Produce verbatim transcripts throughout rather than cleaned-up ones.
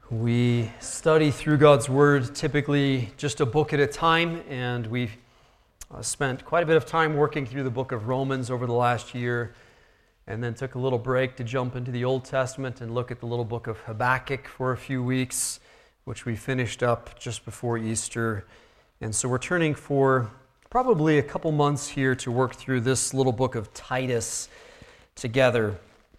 We study through God's Word, typically just a book at a time, and we've uh, spent quite a bit of time working through the book of Romans over the last year, and then took a little break to jump into the Old Testament and look at the little book of Habakkuk for a few weeks, which we finished up just before Easter. And so we're turning for probably a couple months here to work through this little book of Titus together.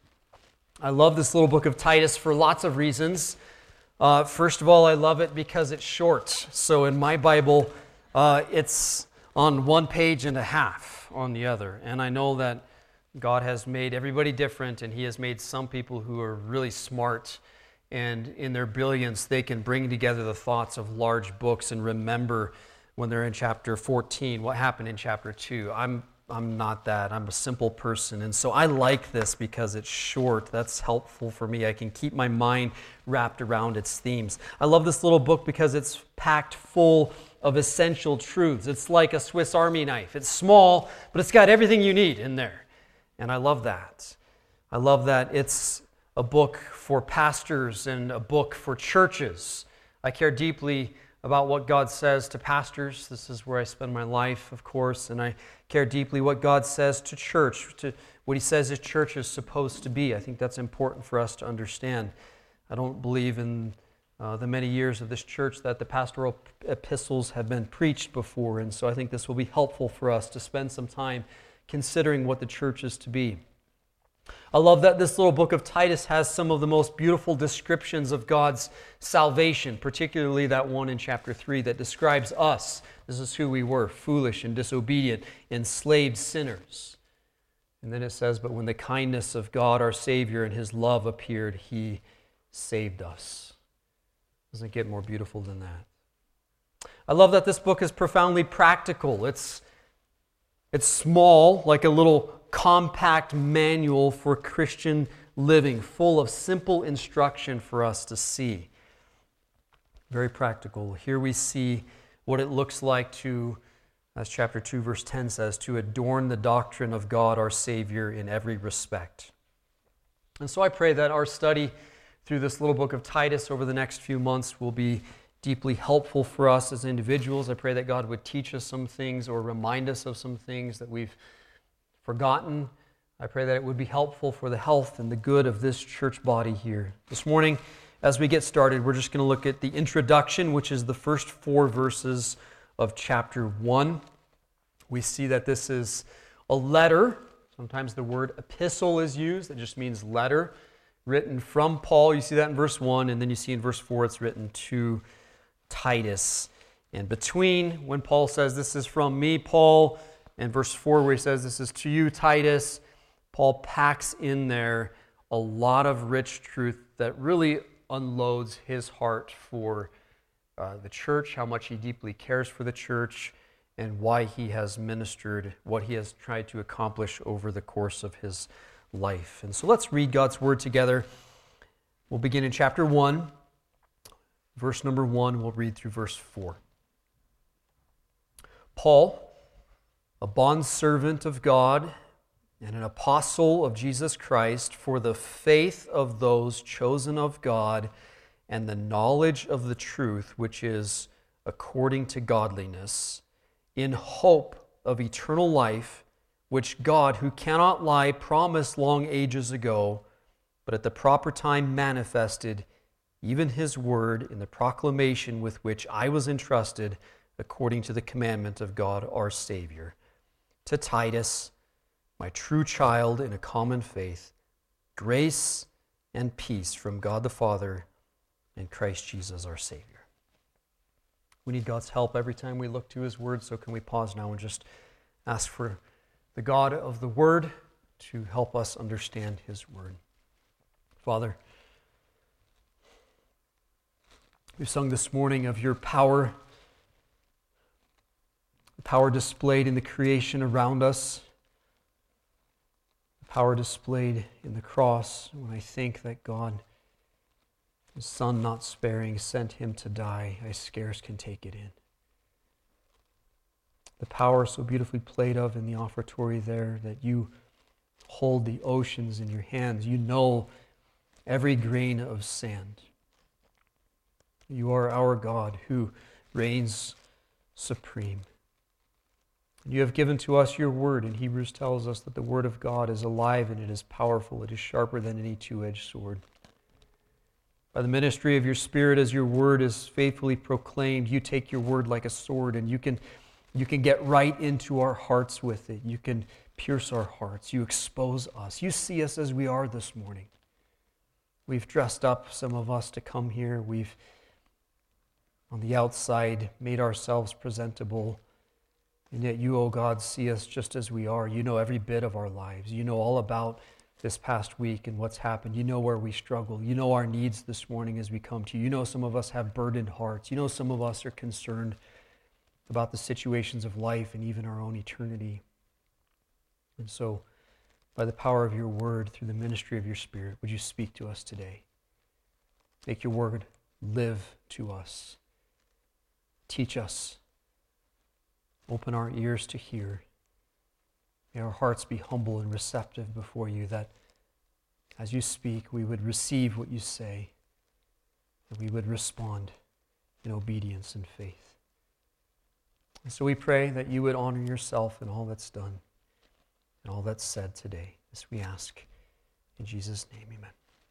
I love this little book of Titus for lots of reasons. Uh, first of all, I love it because it's short. So in my Bible, uh, it's on one page and a half on the other. And I know that God has made everybody different, and He has made some people who are really smart, and in their brilliance, they can bring together the thoughts of large books and remember when they're in chapter fourteen what happened in chapter two. I'm I'm not that. I'm a simple person. And so I like this because it's short. That's helpful for me. I can keep my mind wrapped around its themes. I love this little book because it's packed full of essential truths. It's like a Swiss Army knife. It's small, but it's got everything you need in there. And I love that. I love that it's a book for pastors and a book for churches. I care deeply about what God says to pastors. This is where I spend my life, of course, and I care deeply what God says to church, to what He says His church is supposed to be. I think that's important for us to understand. I don't believe in uh, the many years of this church that the pastoral epistles have been preached before, and so I think this will be helpful for us to spend some time considering what the church is to be. I love that this little book of Titus has some of the most beautiful descriptions of God's salvation, particularly that one in chapter three that describes us. This is who we were, foolish and disobedient, enslaved sinners. And then it says, but when the kindness of God, our Savior, and His love appeared, He saved us. Doesn't get more beautiful than that. I love that this book is profoundly practical. It's, it's small, like a little compact manual for Christian living, full of simple instruction for us to see. Very practical. Here we see what it looks like to, as chapter two, verse ten says, to adorn the doctrine of God our Savior in every respect. And so I pray that our study through this little book of Titus over the next few months will be deeply helpful for us as individuals. I pray that God would teach us some things or remind us of some things that we've forgotten. I pray that it would be helpful for the health and the good of this church body here. This morning, as we get started, we're just going to look at the introduction, which is the first four verses of chapter one. We see that this is a letter. Sometimes the word epistle is used. It just means letter, written from Paul. You see that in verse one, and then you see in verse four it's written to Titus. And between, when Paul says, this is from me, Paul, and verse four where he says, this is to you, Titus, Paul packs in there a lot of rich truth that really unloads his heart for uh, the church, how much he deeply cares for the church, and why he has ministered, what he has tried to accomplish over the course of his life. And so let's read God's Word together. We'll begin in chapter one, verse number one. We'll read through verse four. Paul, a bondservant of God and an apostle of Jesus Christ, for the faith of those chosen of God and the knowledge of the truth, which is according to godliness, in hope of eternal life, which God, who cannot lie, promised long ages ago, but at the proper time manifested, even His word in the proclamation with which I was entrusted, according to the commandment of God our Savior. To Titus, my true child in a common faith, grace and peace from God the Father and Christ Jesus our Savior. We need God's help every time we look to His Word, so can we pause now and just ask for the God of the Word to help us understand His Word. Father, we've sung this morning of Your power, the power displayed in the creation around us, the power displayed in the cross. When I think that God, His Son not sparing, sent Him to die, I scarce can take it in. The power so beautifully played of in the offertory there, that You hold the oceans in Your hands. You know every grain of sand. You are our God who reigns supreme. You have given to us your word, and Hebrews tells us that the word of God is alive and it is powerful. It is sharper than any two-edged sword. By the ministry of your Spirit, as your word is faithfully proclaimed, you take your word like a sword, and you can, you can get right into our hearts with it. You can pierce our hearts. You expose us. You see us as we are this morning. We've dressed up, some of us, to come here. We've, on the outside, made ourselves presentable. And yet you, O God, see us just as we are. You know every bit of our lives. You know all about this past week and what's happened. You know where we struggle. You know our needs this morning as we come to you. You know some of us have burdened hearts. You know some of us are concerned about the situations of life and even our own eternity. And so, by the power of your word, through the ministry of your Spirit, would you speak to us today? Make your word live to us. Teach us. Open our ears to hear. May our hearts be humble and receptive before you, that as you speak, we would receive what you say, and we would respond in obedience and faith. And so we pray that you would honor yourself in all that's done and all that's said today. This we ask in Jesus' name, amen.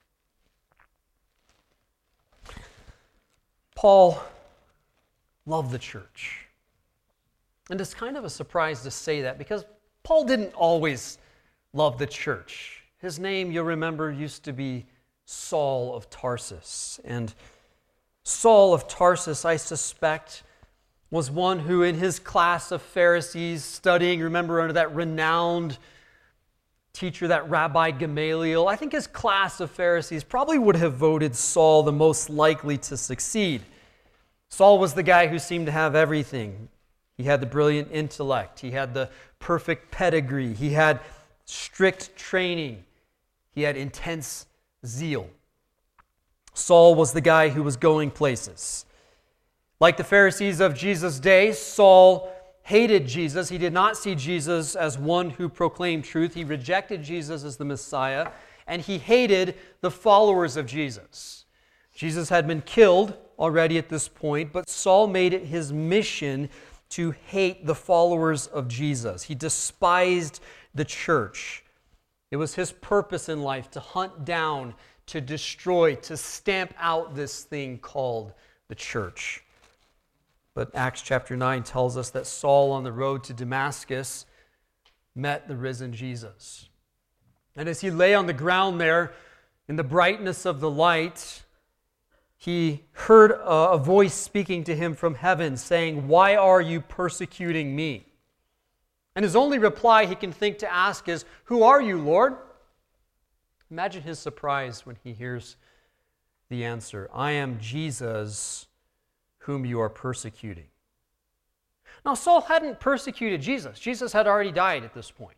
Paul loved the church. And it's kind of a surprise to say that because Paul didn't always love the church. His name, you'll remember, used to be Saul of Tarsus. And Saul of Tarsus, I suspect, was one who in his class of Pharisees studying, remember, under that renowned teacher, that Rabbi Gamaliel, I think his class of Pharisees probably would have voted Saul the most likely to succeed. Saul was the guy who seemed to have everything. He had the brilliant intellect. He had the perfect pedigree. He had strict training. He had intense zeal. Saul was the guy who was going places. Like the Pharisees of Jesus' day, Saul hated Jesus. He did not see Jesus as one who proclaimed truth. He rejected Jesus as the Messiah, and he hated the followers of Jesus. Jesus had been killed already at this point, but Saul made it his mission to hate the followers of Jesus. He despised the church. It was his purpose in life to hunt down, to destroy, to stamp out this thing called the church. But Acts chapter nine tells us that Saul on the road to Damascus met the risen Jesus. And as he lay on the ground there in the brightness of the light, he heard a voice speaking to him from heaven saying, "Why are you persecuting me?" And his only reply he can think to ask is, "Who are you, Lord?" Imagine his surprise when he hears the answer, "I am Jesus, whom you are persecuting." Now, Saul hadn't persecuted Jesus. Jesus had already died at this point.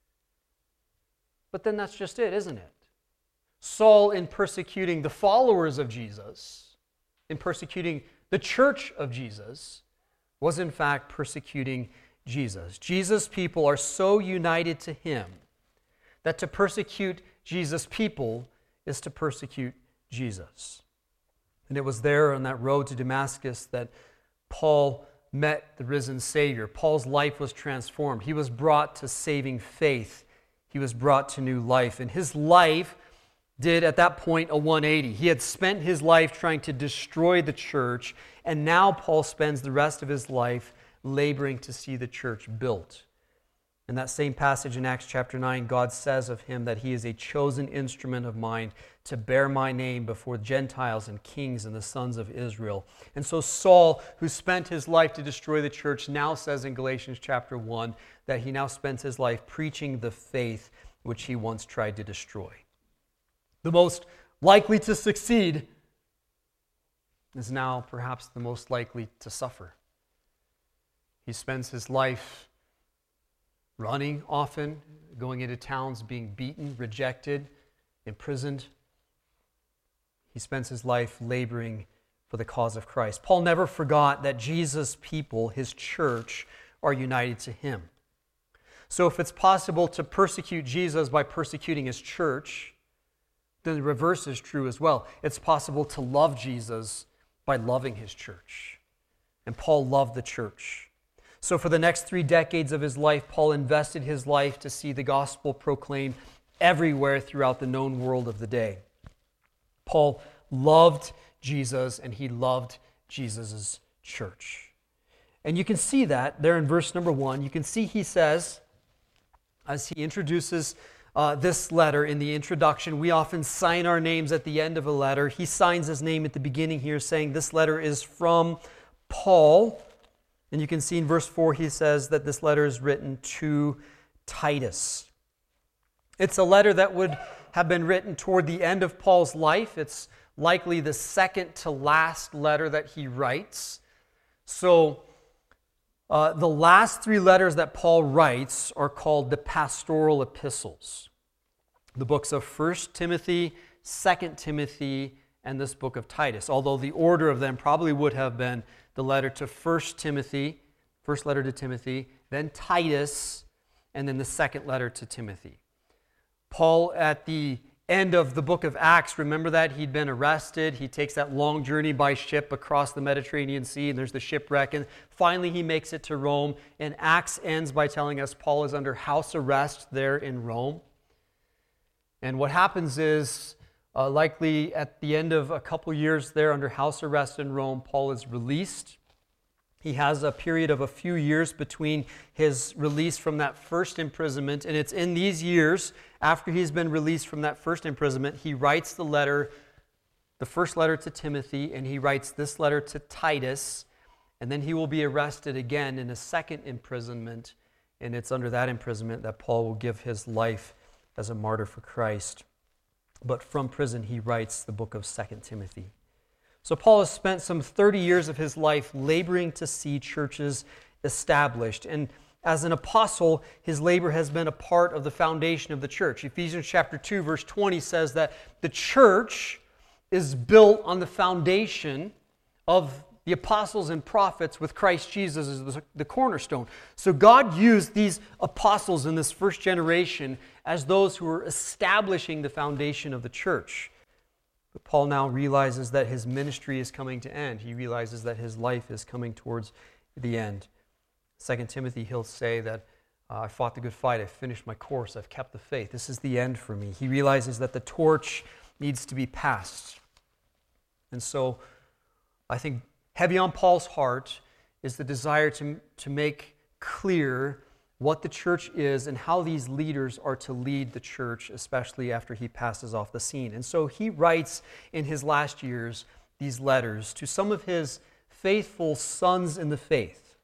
But then that's just it, isn't it? Saul, in persecuting the followers of Jesus, in persecuting the church of Jesus, was in fact persecuting Jesus. Jesus' people are so united to him that to persecute Jesus' people is to persecute Jesus. And it was there on that road to Damascus that Paul met the risen Savior. Paul's life was transformed. He was brought to saving faith. He was brought to new life. And his life did at that point a one eighty. He had spent his life trying to destroy the church, and now Paul spends the rest of his life laboring to see the church built. In that same passage in Acts chapter nine, God says of him that he is a chosen instrument of mine to bear my name before Gentiles and kings and the sons of Israel. And so Saul, who spent his life to destroy the church, now says in Galatians chapter one that he now spends his life preaching the faith which he once tried to destroy. The most likely to succeed is now perhaps the most likely to suffer. He spends his life running often, going into towns, being beaten, rejected, imprisoned. He spends his life laboring for the cause of Christ. Paul never forgot that Jesus' people, his church, are united to him. So if it's possible to persecute Jesus by persecuting his church, then the reverse is true as well. It's possible to love Jesus by loving his church. And Paul loved the church. So for the next three decades of his life, Paul invested his life to see the gospel proclaimed everywhere throughout the known world of the day. Paul loved Jesus, and he loved Jesus' church. And you can see that there in verse number one. You can see he says, as he introduces uh, this letter in the introduction, we often sign our names at the end of a letter. He signs his name at the beginning here, saying this letter is from Paul. And you can see in verse four, he says that this letter is written to Titus. It's a letter that would have been written toward the end of Paul's life. It's likely the second to last letter that he writes. So uh, the last three letters that Paul writes are called the pastoral epistles. The books of First Timothy, Second Timothy, and this book of Titus. Although the order of them probably would have been the letter to First Timothy, first letter to Timothy, then Titus, and then the second letter to Timothy. Paul, at the end of the book of Acts, remember that he'd been arrested. He takes that long journey by ship across the Mediterranean Sea, and there's the shipwreck, and finally he makes it to Rome. And Acts ends by telling us Paul is under house arrest there in Rome. And what happens is, uh, likely at the end of a couple years there under house arrest in Rome, Paul is released. He has a period of a few years between his release from that first imprisonment, and it's in these years, after he's been released from that first imprisonment, he writes the letter, the first letter to Timothy, and he writes this letter to Titus, and then he will be arrested again in a second imprisonment, and it's under that imprisonment that Paul will give his life as a martyr for Christ. But from prison, he writes the book of Second Timothy. So Paul has spent some thirty years of his life laboring to see churches established. And as an apostle, his labor has been a part of the foundation of the church. Ephesians chapter two, verse twenty says that the church is built on the foundation of the apostles and prophets with Christ Jesus as the cornerstone. So God used these apostles in this first generation as those who were establishing the foundation of the church. But Paul now realizes that his ministry is coming to end. He realizes that his life is coming towards the end. Second Timothy, he'll say that uh, I fought the good fight, I've finished my course, I've kept the faith. This is the end for me. He realizes that the torch needs to be passed. And so I think heavy on Paul's heart is the desire to, to make clear what the church is and how these leaders are to lead the church, especially after he passes off the scene. And so he writes in his last years these letters to some of his faithful sons in the faith.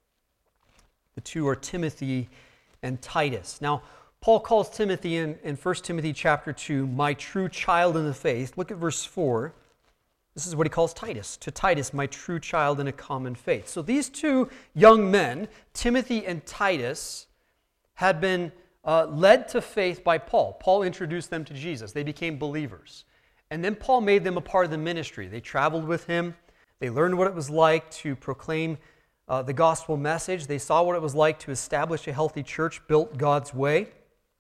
The two are Timothy and Titus. Now, Paul calls Timothy in, in First Timothy chapter two, my true child in the faith. Look at verse four. This is what he calls Titus. To Titus, my true child in a common faith. So these two young men, Timothy and Titus, had been uh, led to faith by Paul. Paul introduced them to Jesus. They became believers. And then Paul made them a part of the ministry. They traveled with him. They learned what it was like to proclaim uh, the gospel message. They saw what it was like to establish a healthy church built God's way.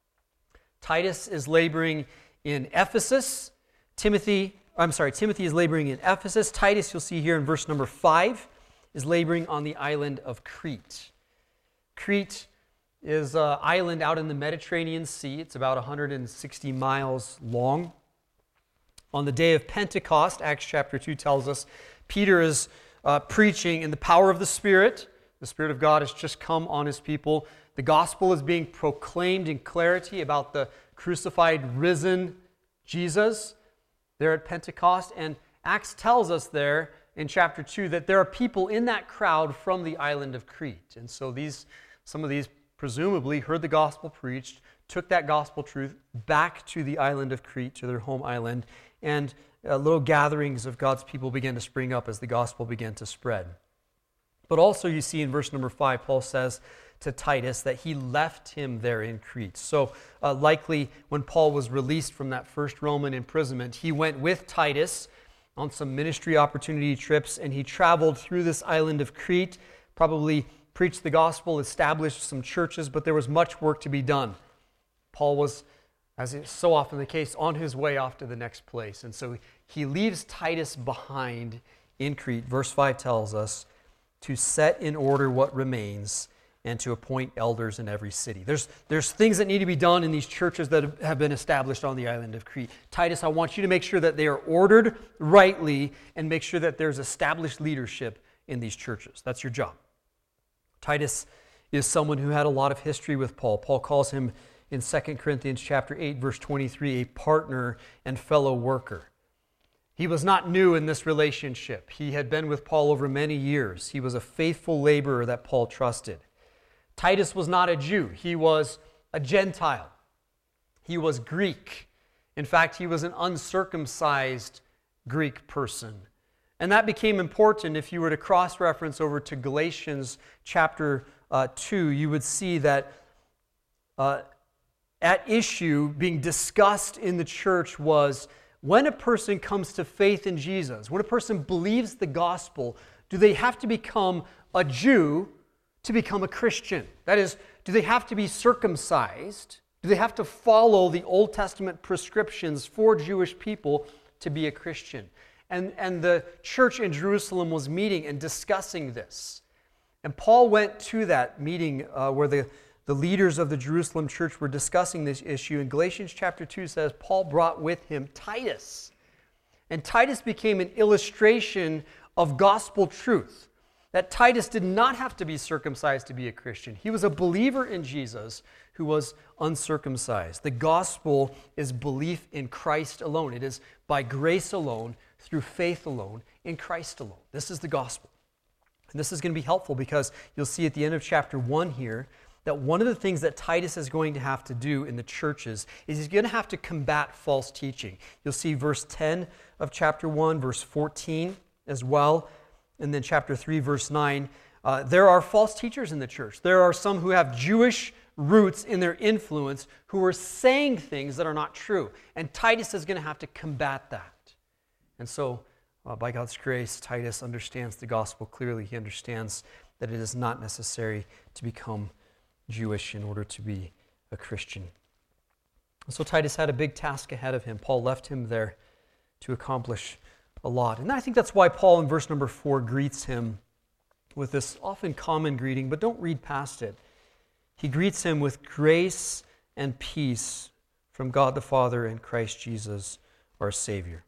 Titus is laboring in Ephesus. Timothy, I'm sorry, Timothy is laboring in Ephesus. Titus, you'll see here in verse number five, is laboring on the island of Crete. Crete is an island out in the Mediterranean Sea. It's about one hundred sixty miles long. On the day of Pentecost, Acts chapter two tells us, Peter is uh, preaching in the power of the Spirit. The Spirit of God has just come on his people. The gospel is being proclaimed in clarity about the crucified, risen Jesus there at Pentecost. And Acts tells us there in chapter two that there are people in that crowd from the island of Crete. And so these, some of these presumably heard the gospel preached, took that gospel truth back to the island of Crete, to their home island, and uh, little gatherings of God's people began to spring up as the gospel began to spread. But also you see in verse number five, Paul says to Titus that he left him there in Crete. So uh, likely when Paul was released from that first Roman imprisonment, he went with Titus on some ministry opportunity trips, and he traveled through this island of Crete, probably preached the gospel, established some churches, but there was much work to be done. Paul was, as is so often the case, on his way off to the next place. And so he leaves Titus behind in Crete. Verse five tells us to set in order what remains and to appoint elders in every city. There's, there's things that need to be done in these churches that have been established on the island of Crete. Titus, I want you to make sure that they are ordered rightly and make sure that there's established leadership in these churches. That's your job. Titus is someone who had a lot of history with Paul. Paul calls him in Second Corinthians chapter eight, verse twenty-three, a partner and fellow worker. He was not new in this relationship. He had been with Paul over many years. He was a faithful laborer that Paul trusted. Titus was not a Jew. He was a Gentile. He was Greek. In fact, he was an uncircumcised Greek person. And that became important. If you were to cross-reference over to Galatians chapter uh, two, you would see that uh, at issue being discussed in the church was when a person comes to faith in Jesus, when a person believes the gospel, do they have to become a Jew to become a Christian? That is, do they have to be circumcised? Do they have to follow the Old Testament prescriptions for Jewish people to be a Christian? And, and the church in Jerusalem was meeting and discussing this. And Paul went to that meeting uh, where the, the leaders of the Jerusalem church were discussing this issue. And Galatians chapter two says Paul brought with him Titus. And Titus became an illustration of gospel truth. That Titus did not have to be circumcised to be a Christian. He was a believer in Jesus who was uncircumcised. The gospel is belief in Christ alone. It is by grace alone, through faith alone, in Christ alone. This is the gospel. And this is going to be helpful because you'll see at the end of chapter one here that one of the things that Titus is going to have to do in the churches is he's going to have to combat false teaching. You'll see verse ten of chapter one, verse fourteen as well. And then chapter three, verse nine, uh, there are false teachers in the church. There are some who have Jewish roots in their influence who are saying things that are not true. And Titus is going to have to combat that. And so, uh, by God's grace, Titus understands the gospel clearly. He understands that it is not necessary to become Jewish in order to be a Christian. And so Titus had a big task ahead of him. Paul left him there to accomplish a lot. And I think that's why Paul in verse number four greets him with this often common greeting, but don't read past it. He greets him with grace and peace from God the Father and Christ Jesus, our Savior.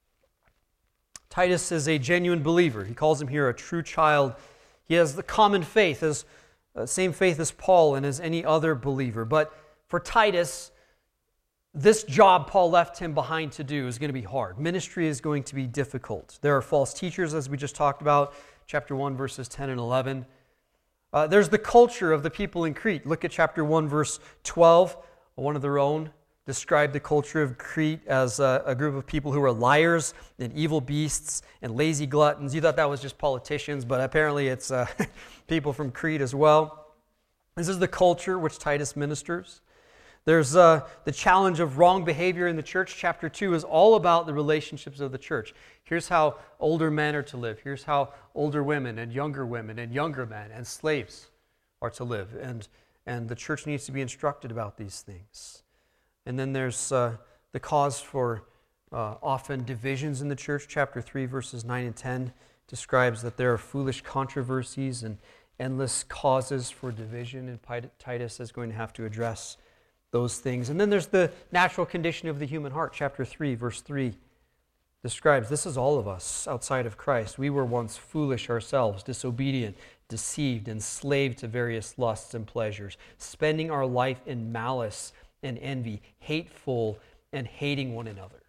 Titus is a genuine believer. He calls him here a true child. He has the common faith, as uh, same faith as Paul and as any other believer. But for Titus, this job Paul left him behind to do is going to be hard. Ministry is going to be difficult. There are false teachers, as we just talked about, chapter one, verses ten and eleven. Uh, there's the culture of the people in Crete. Look at chapter one, verse twelve. One of their own described the culture of Crete as a, a group of people who were liars and evil beasts and lazy gluttons. You thought that was just politicians, but apparently it's uh, people from Crete as well. This is the culture which Titus ministers. There's uh, the challenge of wrong behavior in the church. Chapter two is all about the relationships of the church. Here's how older men are to live. Here's how older women and younger women and younger men and slaves are to live. And, and the church needs to be instructed about these things. And then there's uh, the cause for uh, often divisions in the church. Chapter three, verses nine and ten describes that there are foolish controversies and endless causes for division. And Titus is going to have to address those things. And then there's the natural condition of the human heart. Chapter three, verse three describes this is all of us outside of Christ. We were once foolish ourselves, disobedient, deceived, enslaved to various lusts and pleasures, spending our life in malice and envy, hateful and hating one another.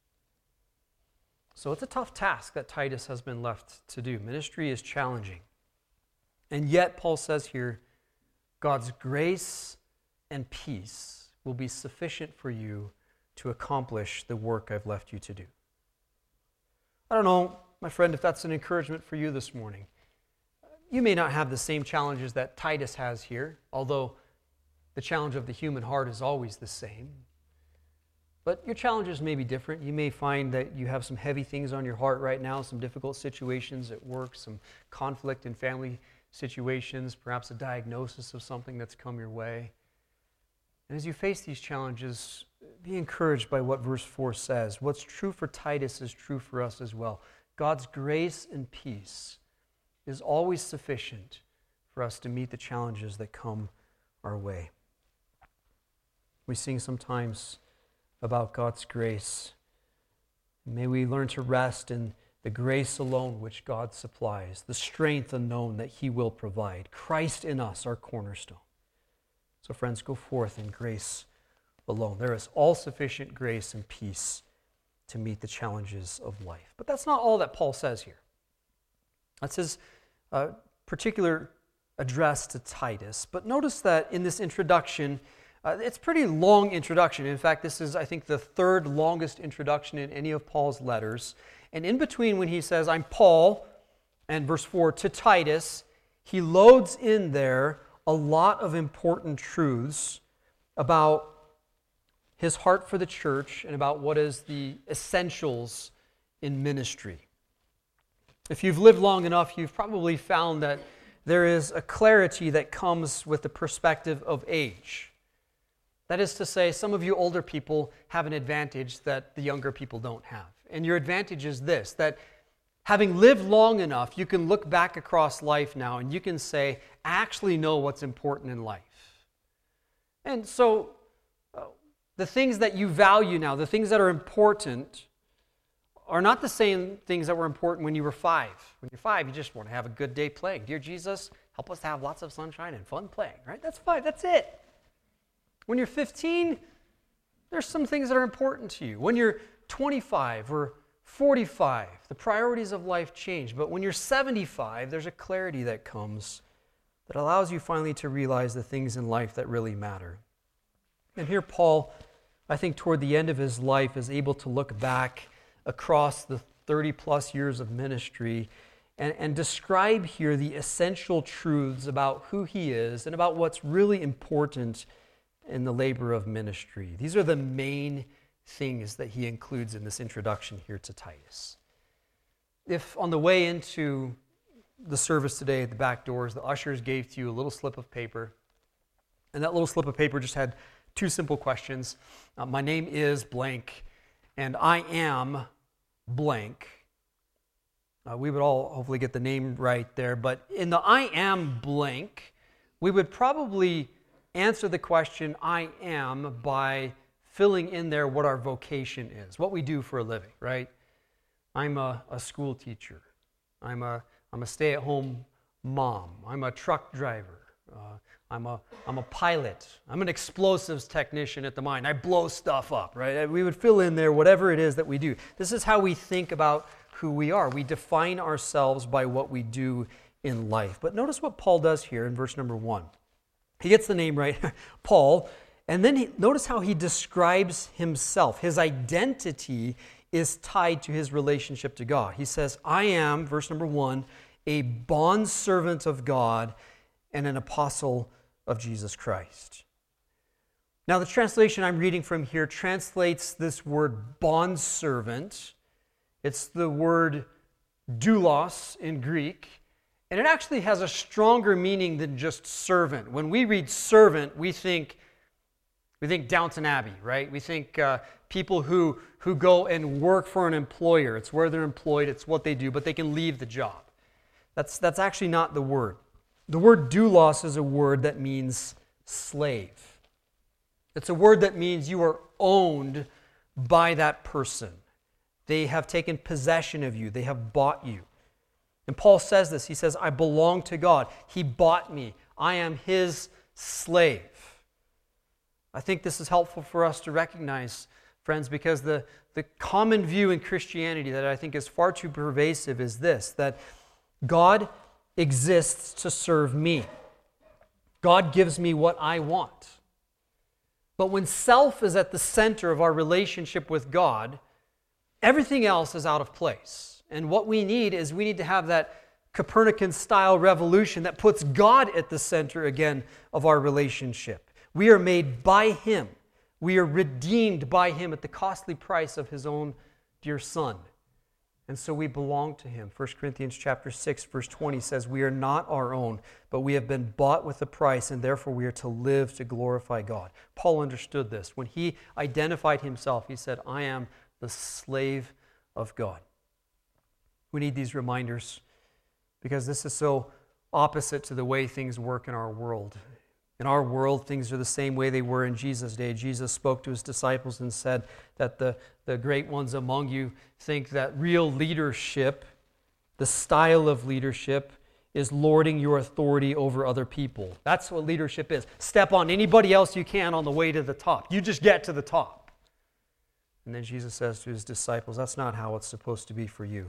So it's a tough task that Titus has been left to do. Ministry is challenging. And yet, Paul says here, God's grace and peace will be sufficient for you to accomplish the work I've left you to do. I don't know, my friend, if that's an encouragement for you this morning. You may not have the same challenges that Titus has here, although the challenge of the human heart is always the same. But your challenges may be different. You may find that you have some heavy things on your heart right now, some difficult situations at work, some conflict in family situations, perhaps a diagnosis of something that's come your way. And as you face these challenges, be encouraged by what verse four says. What's true for Titus is true for us as well. God's grace and peace is always sufficient for us to meet the challenges that come our way. We sing sometimes about God's grace. May we learn to rest in the grace alone which God supplies, the strength unknown that He will provide, Christ in us, our cornerstone. So friends, go forth in grace alone. There is all-sufficient grace and peace to meet the challenges of life. But that's not all that Paul says here. That's his uh, particular address to Titus. But notice that in this introduction, uh, it's a pretty long introduction. In fact, this is, I think, the third longest introduction in any of Paul's letters. And in between when he says, I'm Paul, and verse four, to Titus, he loads in there a lot of important truths about his heart for the church and about what is the essentials in ministry. If you've lived long enough, you've probably found that there is a clarity that comes with the perspective of age. That is to say, some of you older people have an advantage that the younger people don't have. And your advantage is this, that having lived long enough, you can look back across life now and you can say, I actually know what's important in life. And so, uh, the things that you value now, the things that are important, are not the same things that were important when you were five. When you're five, you just want to have a good day playing. Dear Jesus, help us to have lots of sunshine and fun playing, right? That's five, that's it. When you're fifteen, there's some things that are important to you. When you're twenty-five or forty-five, the priorities of life change. But when you're seventy-five, there's a clarity that comes that allows you finally to realize the things in life that really matter. And here Paul, I think toward the end of his life, is able to look back across the thirty plus years of ministry and, and describe here the essential truths about who he is and about what's really important in the labor of ministry. These are the main things that he includes in this introduction here to Titus. If on the way into the service today at the back doors, the ushers gave to you a little slip of paper, and that little slip of paper just had two simple questions. Uh, my name is blank, and I am blank. Uh, we would all hopefully get the name right there, but in the I am blank, we would probably answer the question I am by filling in there what our vocation is, what we do for a living, right? I'm a, a school teacher. I'm a, I'm a stay-at-home mom. I'm a truck driver. Uh, I'm a, I'm a pilot. I'm an explosives technician at the mine. I blow stuff up, right? We would fill in there whatever it is that we do. This is how we think about who we are. We define ourselves by what we do in life. But notice what Paul does here in verse number one. He gets the name right, Paul, and then he, notice how he describes himself. His identity is tied to his relationship to God. He says, I am, verse number one, a bondservant of God and an apostle of Jesus Christ. Now, the translation I'm reading from here translates this word bondservant. It's the word doulos in Greek. And it actually has a stronger meaning than just servant. When we read servant, we think we think Downton Abbey, right? We think uh, people who, who go and work for an employer. It's where they're employed, it's what they do, but they can leave the job. That's, that's actually not the word. The word doulos is a word that means slave. It's a word that means you are owned by that person. They have taken possession of you. They have bought you. And Paul says this. He says, I belong to God. He bought me. I am His slave. I think this is helpful for us to recognize, friends, because the, the common view in Christianity that I think is far too pervasive is this, that God exists to serve me. God gives me what I want. But when self is at the center of our relationship with God, everything else is out of place. And what we need is we need to have that Copernican-style revolution that puts God at the center again of our relationship. We are made by Him. We are redeemed by Him at the costly price of His own dear Son. And so we belong to Him. First Corinthians chapter six, verse twenty says, we are not our own, but we have been bought with a price, and therefore we are to live to glorify God. Paul understood this. When he identified himself, he said, I am the slave of God. We need these reminders because this is so opposite to the way things work in our world. In our world, things are the same way they were in Jesus' day. Jesus spoke to his disciples and said that the, the great ones among you think that real leadership, the style of leadership, is lording your authority over other people. That's what leadership is. Step on anybody else you can on the way to the top. You just get to the top. And then Jesus says to his disciples, that's not how it's supposed to be for you.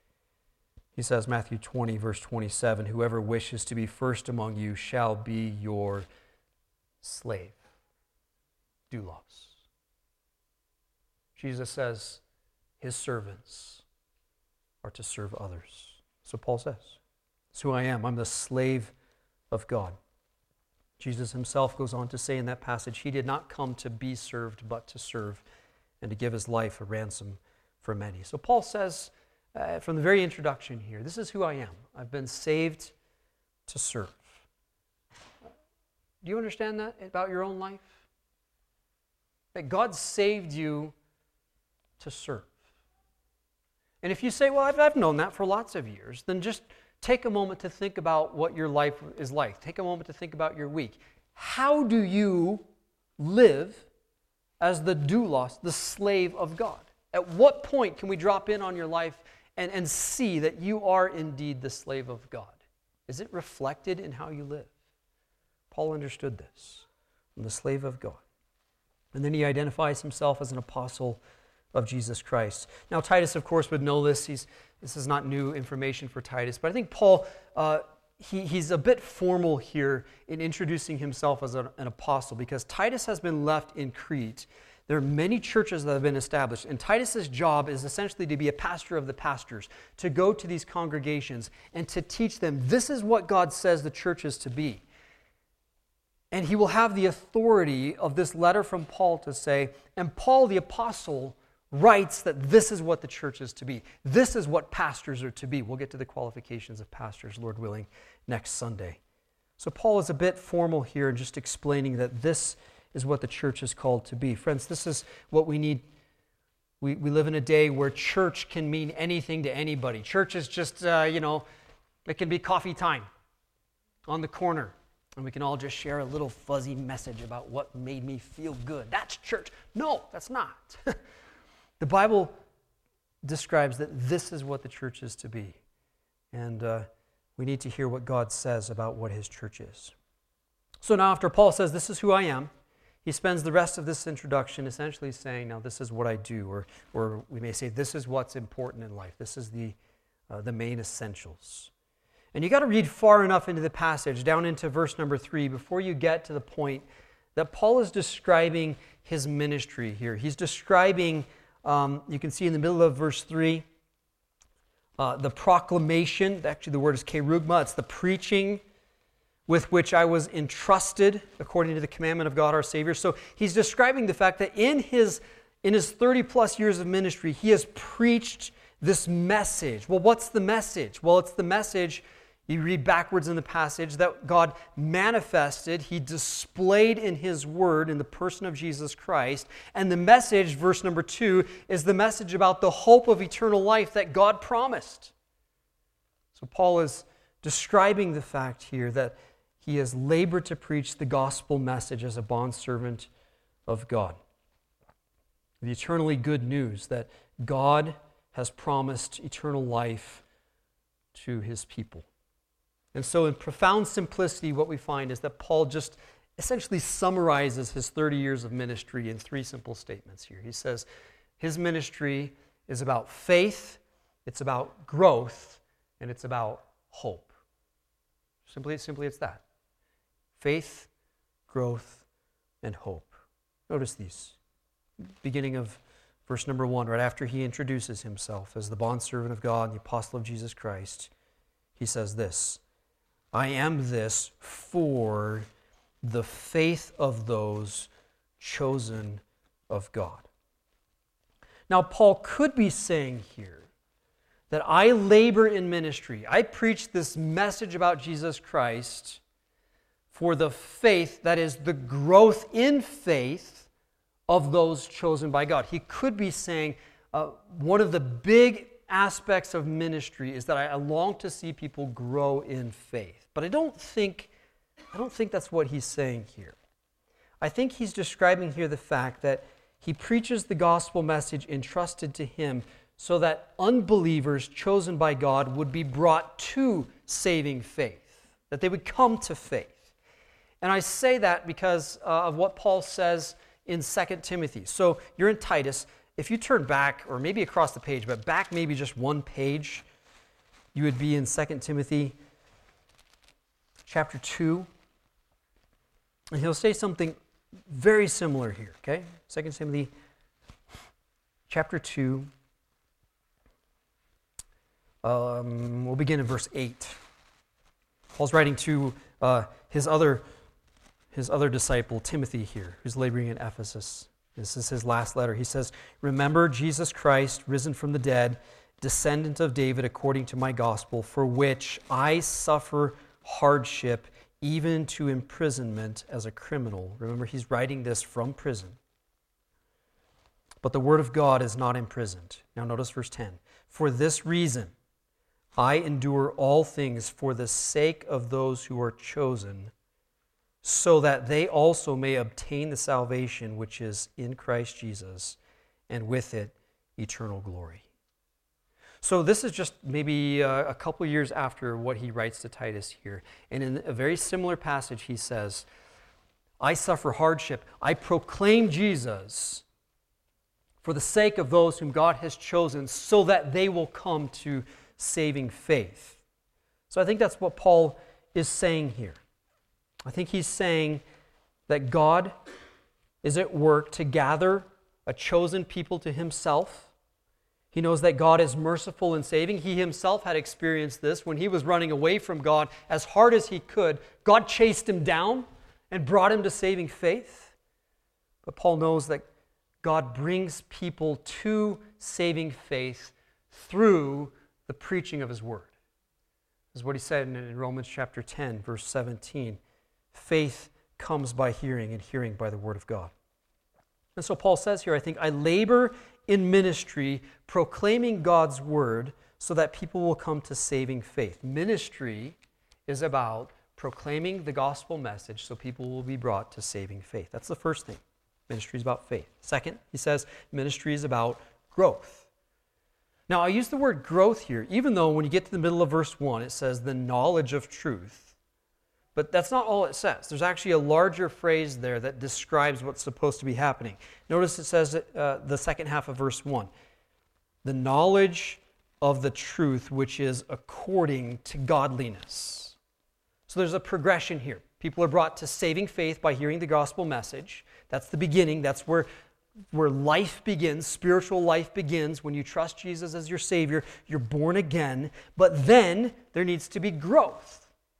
He says, Matthew twenty, verse twenty-seven, whoever wishes to be first among you shall be your slave. Doulos. Jesus says his servants are to serve others. So Paul says, that's who I am. I'm the slave of God. Jesus himself goes on to say in that passage, he did not come to be served, but to serve and to give his life a ransom for many. So Paul says uh, from the very introduction here, this is who I am. I've been saved to serve. Do you understand that about your own life? That God saved you to serve. And if you say, well, I've, I've known that for lots of years, then just take a moment to think about what your life is like. Take a moment to think about your week. How do you live as the doulos, the slave of God? At what point can we drop in on your life and, and see that you are indeed the slave of God? Is it reflected in how you live? Paul understood this. I'm the slave of God. And then he identifies himself as an apostle of Jesus Christ. Now, Titus, of course, would know this. He's, this is not new information for Titus, but I think Paul, uh, he, he's a bit formal here in introducing himself as a, an apostle because Titus has been left in Crete. There are many churches that have been established, and Titus's job is essentially to be a pastor of the pastors, to go to these congregations and to teach them, this is what God says the church is to be. And he will have the authority of this letter from Paul to say, and Paul the apostle writes that this is what the church is to be. This is what pastors are to be. We'll get to the qualifications of pastors, Lord willing, next Sunday. So Paul is a bit formal here in just explaining that this is what the church is called to be. Friends, this is what we need. We, we live in a day where church can mean anything to anybody. Church is just, uh, you know, it can be coffee time on the corner. And we can all just share a little fuzzy message about what made me feel good. That's church. No, that's not. The Bible describes that this is what the church is to be. And uh, we need to hear what God says about what his church is. So now after Paul says, this is who I am, he spends the rest of this introduction essentially saying, now this is what I do. Or, or we may say, this is what's important in life. This is the, uh, the main essentials. And you got to read far enough into the passage, down into verse number three, before you get to the point that Paul is describing his ministry here. He's describing, um, you can see in the middle of verse three, uh, the proclamation, actually the word is kerugma, it's the preaching with which I was entrusted according to the commandment of God our Savior. So he's describing the fact that in his, in his thirty plus years of ministry, he has preached this message. Well, what's the message? Well, it's the message. You read backwards in the passage that God manifested, he displayed in his word in the person of Jesus Christ. And the message, verse number two, is the message about the hope of eternal life that God promised. So Paul is describing the fact here that he has labored to preach the gospel message as a bondservant of God. The eternally good news that God has promised eternal life to his people. And so in profound simplicity, what we find is that Paul just essentially summarizes his thirty years of ministry in three simple statements here. He says his ministry is about faith, it's about growth, and it's about hope. Simply, simply it's that. Faith, growth, and hope. Notice these. Beginning of verse number one, right after he introduces himself as the bondservant of God and the apostle of Jesus Christ, he says this, I am this for the faith of those chosen of God. Now, Paul could be saying here that I labor in ministry. I preach this message about Jesus Christ for the faith, that is the growth in faith of those chosen by God. He could be saying uh, one of the big aspects of ministry is that I, I long to see people grow in faith. But I don't think, I don't think that's what he's saying here. I think he's describing here the fact that he preaches the gospel message entrusted to him so that unbelievers chosen by God would be brought to saving faith, that they would come to faith. And I say that because uh, of what Paul says in Second Timothy. So you're in Titus. If you turn back, or maybe across the page, but back maybe just one page, you would be in Second Timothy chapter two. And he'll say something very similar here, okay? Second Timothy chapter two. Um, we'll begin in verse eight. Paul's writing to uh, his other his other disciple, Timothy here, who's laboring in Ephesus. This is his last letter. He says, "Remember Jesus Christ, risen from the dead, descendant of David according to my gospel, for which I suffer hardship, even to imprisonment as a criminal." Remember, he's writing this from prison. "But the word of God is not imprisoned." Now notice verse ten. "For this reason I endure all things for the sake of those who are chosen, so that they also may obtain the salvation which is in Christ Jesus, and with it eternal glory." So this is just maybe uh, a couple years after what he writes to Titus here. And in a very similar passage, he says, "I suffer hardship. I proclaim Jesus for the sake of those whom God has chosen, so that they will come to saving faith." So I think that's what Paul is saying here. I think he's saying that God is at work to gather a chosen people to himself. He knows that God is merciful in saving. He himself had experienced this when he was running away from God as hard as he could. God chased him down and brought him to saving faith. But Paul knows that God brings people to saving faith through the preaching of his word. This is what he said in Romans chapter ten, verse seventeen. Faith comes by hearing, and hearing by the word of God. And so Paul says here, I think, I labor in ministry proclaiming God's word so that people will come to saving faith. Ministry is about proclaiming the gospel message so people will be brought to saving faith. That's the first thing. Ministry is about faith. Second, he says, ministry is about growth. Now, I use the word growth here, even though when you get to the middle of verse one, it says the knowledge of truth. But that's not all it says. There's actually a larger phrase there that describes what's supposed to be happening. Notice it says uh, the second half of verse one. The knowledge of the truth which is according to godliness. So there's a progression here. People are brought to saving faith by hearing the gospel message. That's the beginning. That's where, where life begins. Spiritual life begins. When you trust Jesus as your Savior, you're born again. But then there needs to be growth.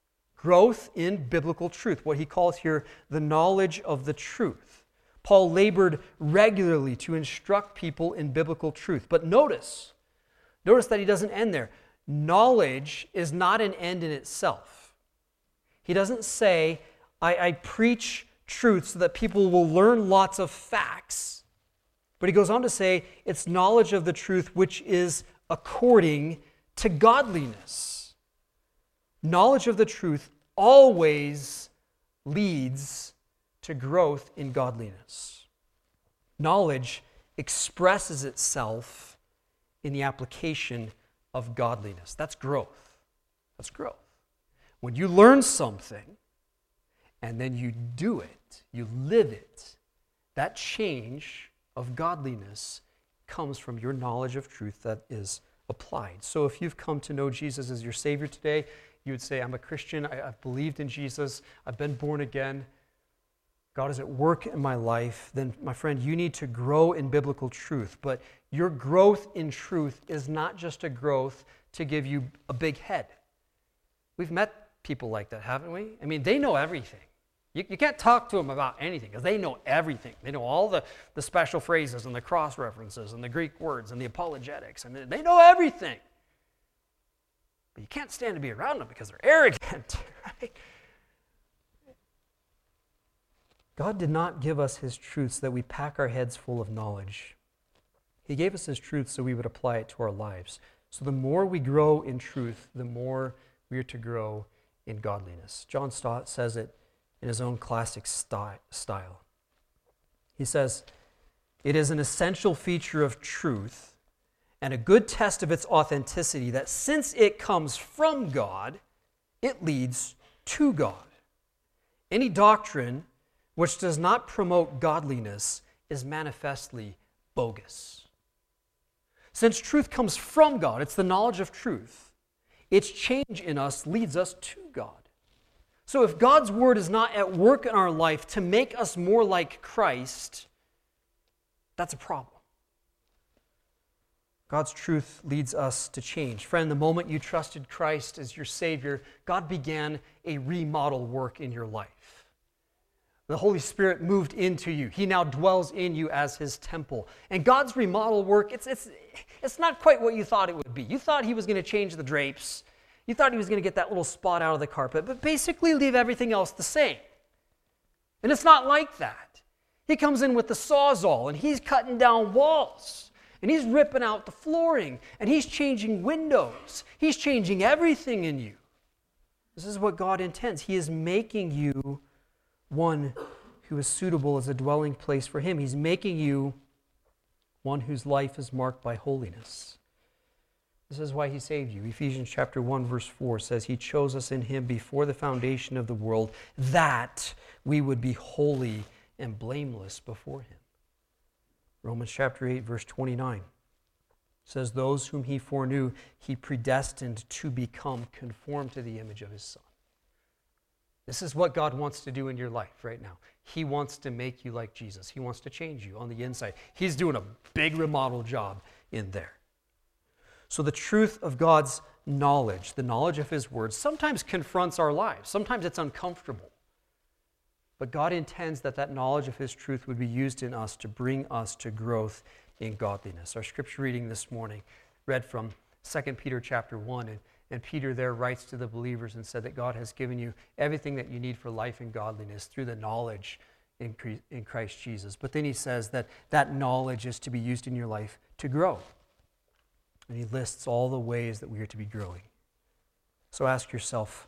Growth in biblical truth, what he calls here the knowledge of the truth. Paul labored regularly to instruct people in biblical truth. But notice, notice that he doesn't end there. Knowledge is not an end in itself. He doesn't say, I, I preach truth so that people will learn lots of facts. But he goes on to say, it's knowledge of the truth which is according to godliness. Knowledge of the truth always leads to growth in godliness. Knowledge expresses itself in the application of godliness. That's growth. That's growth. When you learn something and then you do it, you live it, that change of godliness comes from your knowledge of truth that is applied. So if you've come to know Jesus as your Savior today, you would say, I'm a Christian, I, I've believed in Jesus, I've been born again, God is at work in my life, then my friend, you need to grow in biblical truth. But your growth in truth is not just a growth to give you a big head. We've met people like that, haven't we? I mean, they know everything. You, you can't talk to them about anything because they know everything. They know all the, the special phrases and the cross references and the Greek words and the apologetics. And they know everything. But you can't stand to be around them because they're arrogant, right? God did not give us his truth so that we pack our heads full of knowledge. He gave us his truth so we would apply it to our lives, So the more we grow in truth, the more we are to grow in godliness. John Stott says it in his own classic style. He says, "It is an essential feature of truth and a good test of its authenticity that since it comes from God, it leads to God. Any doctrine which does not promote godliness is manifestly bogus. Since truth comes from God, it's the knowledge of truth, its change in us leads us to God. So if God's word is not at work in our life to make us more like Christ, that's a problem. God's truth leads us to change. Friend, the moment you trusted Christ as your Savior, God began a remodel work in your life. The Holy Spirit moved into you. He now dwells in you as His temple. And God's remodel work, it's, it's, it's not quite what you thought it would be. You thought He was going to change the drapes. You thought He was going to get that little spot out of the carpet, but basically leave everything else the same. And it's not like that. He comes in with the Sawzall, and He's cutting down walls. And He's ripping out the flooring, and He's changing windows. He's changing everything in you. This is what God intends. He is making you one who is suitable as a dwelling place for Him. He's making you one whose life is marked by holiness. This is why He saved you. Ephesians chapter one, verse four says, He chose us in Him before the foundation of the world, that we would be holy and blameless before Him. Romans chapter eight, verse twenty-nine says, Those whom He foreknew, He predestined to become conformed to the image of His Son. This is what God wants to do in your life right now. He wants to make you like Jesus. He wants to change you on the inside. He's doing a big remodel job in there. So the truth of God's knowledge, the knowledge of His word, sometimes confronts our lives. Sometimes it's uncomfortable. But God intends that that knowledge of His truth would be used in us to bring us to growth in godliness. Our scripture reading this morning read from Second Peter chapter one, and, and Peter there writes to the believers and said that God has given you everything that you need for life and godliness through the knowledge in, in Christ Jesus. But then he says that that knowledge is to be used in your life to grow. And he lists all the ways that we are to be growing. So ask yourself,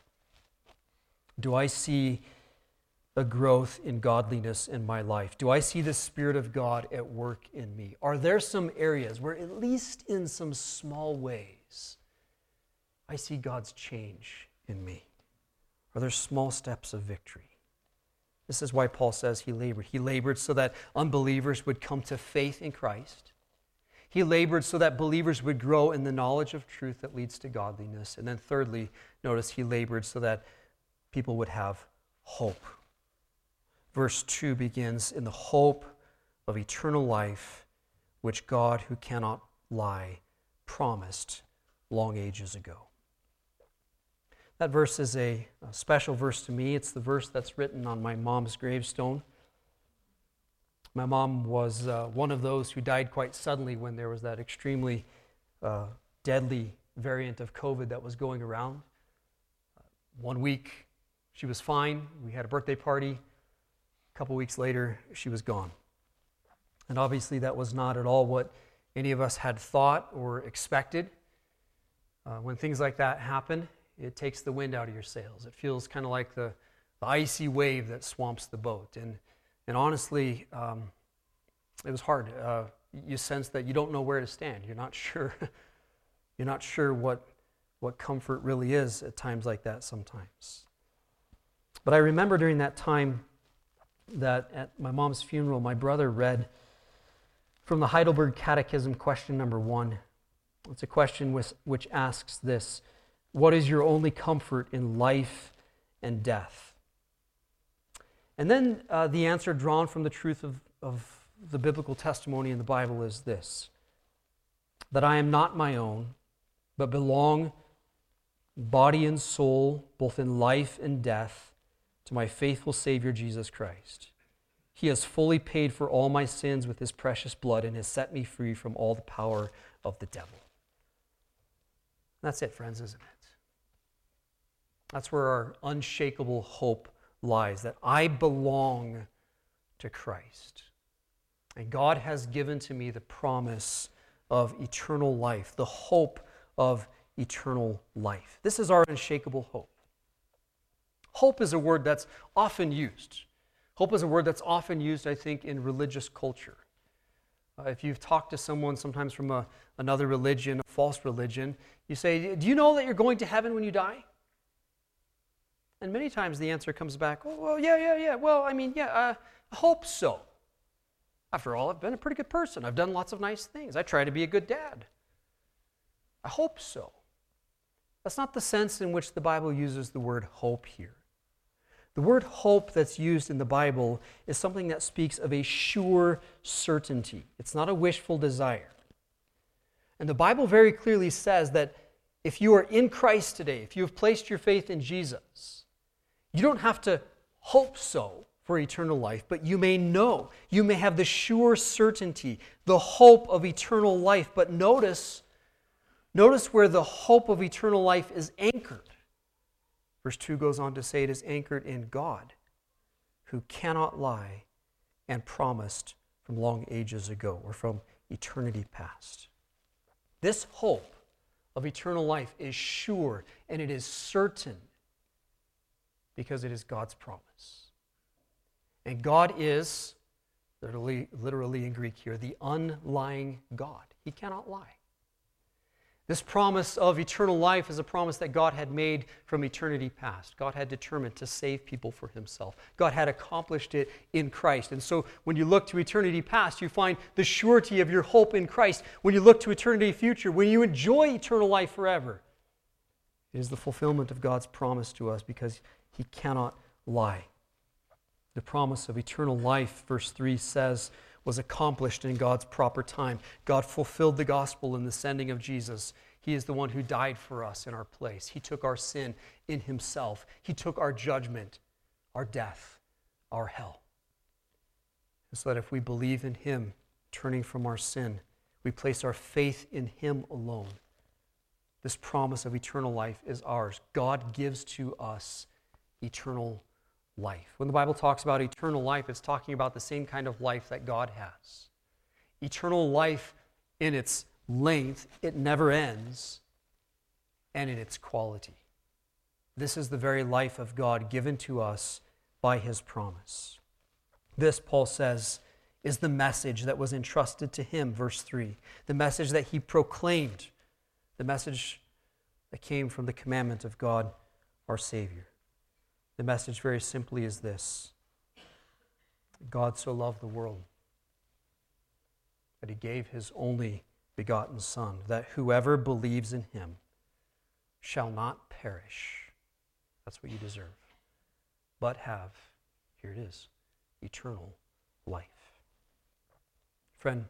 do I see a growth in godliness in my life? Do I see the Spirit of God at work in me? Are there some areas where, at least in some small ways, I see God's change in me? Are there small steps of victory? This is why Paul says he labored. He labored so that unbelievers would come to faith in Christ. He labored so that believers would grow in the knowledge of truth that leads to godliness. And then thirdly, notice he labored so that people would have hope. Verse two begins, in the hope of eternal life, which God, who cannot lie, promised long ages ago. That verse is a, a special verse to me. It's the verse that's written on my mom's gravestone. My mom was uh, one of those who died quite suddenly when there was that extremely uh, deadly variant of COVID that was going around. Uh, one week, she was fine. We had a birthday party. A couple weeks later, she was gone. And obviously that was not at all what any of us had thought or expected. Uh, when things like that happen, it takes the wind out of your sails. It feels kind of like the, the icy wave that swamps the boat. And, and honestly, um, it was hard. Uh, you sense that you don't know where to stand. You're not sure. You're not sure what, what comfort really is at times like that sometimes. But I remember during that time that at my mom's funeral, my brother read from the Heidelberg Catechism, question number one. It's a question which, which asks this: what is your only comfort in life and death? And then uh, the answer drawn from the truth of, of the biblical testimony in the Bible is this: that I am not my own, but belong body and soul, both in life and death, to my faithful Savior, Jesus Christ. He has fully paid for all my sins with His precious blood and has set me free from all the power of the devil. That's it, friends, isn't it? That's where our unshakable hope lies, that I belong to Christ. And God has given to me the promise of eternal life, the hope of eternal life. This is our unshakable hope. Hope is a word that's often used. Hope is a word that's often used, I think, in religious culture. Uh, if you've talked to someone sometimes from a, another religion, a false religion, you say, do you know that you're going to heaven when you die? And many times the answer comes back, oh, well, yeah, yeah, yeah. Well, I mean, yeah, uh, I hope so. After all, I've been a pretty good person. I've done lots of nice things. I try to be a good dad. I hope so. That's not the sense in which the Bible uses the word hope here. The word hope that's used in the Bible is something that speaks of a sure certainty. It's not a wishful desire. And the Bible very clearly says that if you are in Christ today, if you have placed your faith in Jesus, you don't have to hope so for eternal life, but you may know, you may have the sure certainty, the hope of eternal life. But notice, notice where the hope of eternal life is anchored. Verse two goes on to say it is anchored in God, who cannot lie and promised from long ages ago or from eternity past. This hope of eternal life is sure and it is certain because it is God's promise. And God is, literally, literally in Greek here, the unlying God. He cannot lie. This promise of eternal life is a promise that God had made from eternity past. God had determined to save people for himself. God had accomplished it in Christ. And so when you look to eternity past, you find the surety of your hope in Christ. When you look to eternity future, when you enjoy eternal life forever, it is the fulfillment of God's promise to us because he cannot lie. The promise of eternal life, verse three says, was accomplished in God's proper time. God fulfilled the gospel in the sending of Jesus. He is the one who died for us in our place. He took our sin in himself. He took our judgment, our death, our hell. And so that if we believe in him, turning from our sin, we place our faith in him alone. This promise of eternal life is ours. God gives to us eternal life. When the Bible talks about eternal life, it's talking about the same kind of life that God has. Eternal life in its length, it never ends, and in its quality. This is the very life of God given to us by his promise. This, Paul says, is the message that was entrusted to him, verse three. The message that he proclaimed, the message that came from the commandment of God, our Savior. The message very simply is this: God so loved the world that he gave his only begotten Son, that whoever believes in him shall not perish. That's what you deserve. But have, here it is, eternal life. Friend,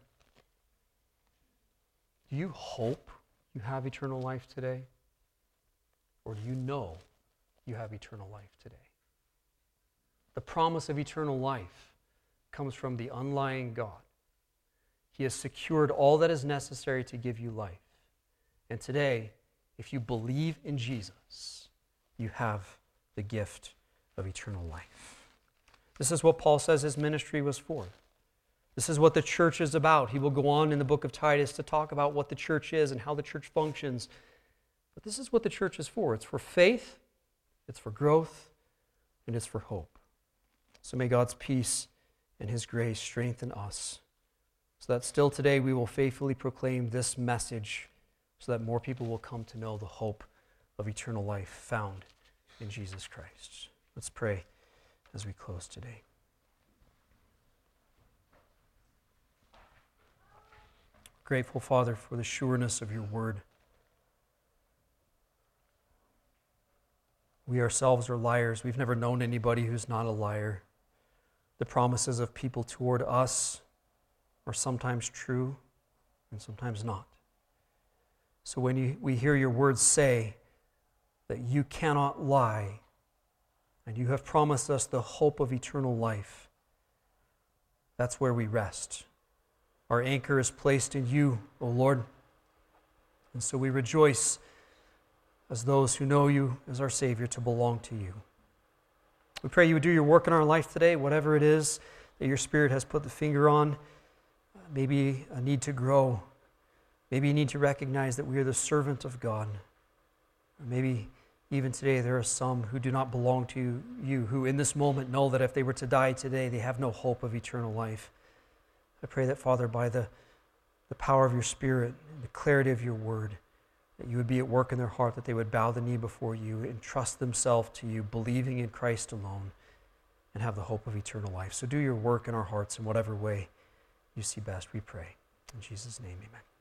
do you hope you have eternal life today? Or do you know you have eternal life today? The promise of eternal life comes from the unlying God. He has secured all that is necessary to give you life. And today, if you believe in Jesus, you have the gift of eternal life. This is what Paul says his ministry was for. This is what the church is about. He will go on in the book of Titus to talk about what the church is and how the church functions. But this is what the church is for. It's for faith, it's for growth, and it's for hope. So may God's peace and his grace strengthen us, so that still today we will faithfully proclaim this message, so that more people will come to know the hope of eternal life found in Jesus Christ. Let's pray as we close today. Grateful, Father, for the sureness of your word. We ourselves are liars. We've never known anybody who's not a liar. The promises of people toward us are sometimes true and sometimes not. So when you, we hear your words say that you cannot lie and you have promised us the hope of eternal life, that's where we rest. Our anchor is placed in you, O Lord. And so we rejoice as those who know you as our Savior to belong to you. We pray you would do your work in our life today, whatever it is that your Spirit has put the finger on. Maybe a need to grow, Maybe you need to recognize that we are the servant of God. Or maybe even today there are some who do not belong to you, who in this moment know that if they were to die today, they have no hope of eternal life. I pray that, Father, by the, the power of your Spirit and the clarity of your word, that you would be at work in their heart, that they would bow the knee before you and trust themselves to you, believing in Christ alone, and have the hope of eternal life. So do your work in our hearts in whatever way you see best, we pray. In Jesus' name, amen.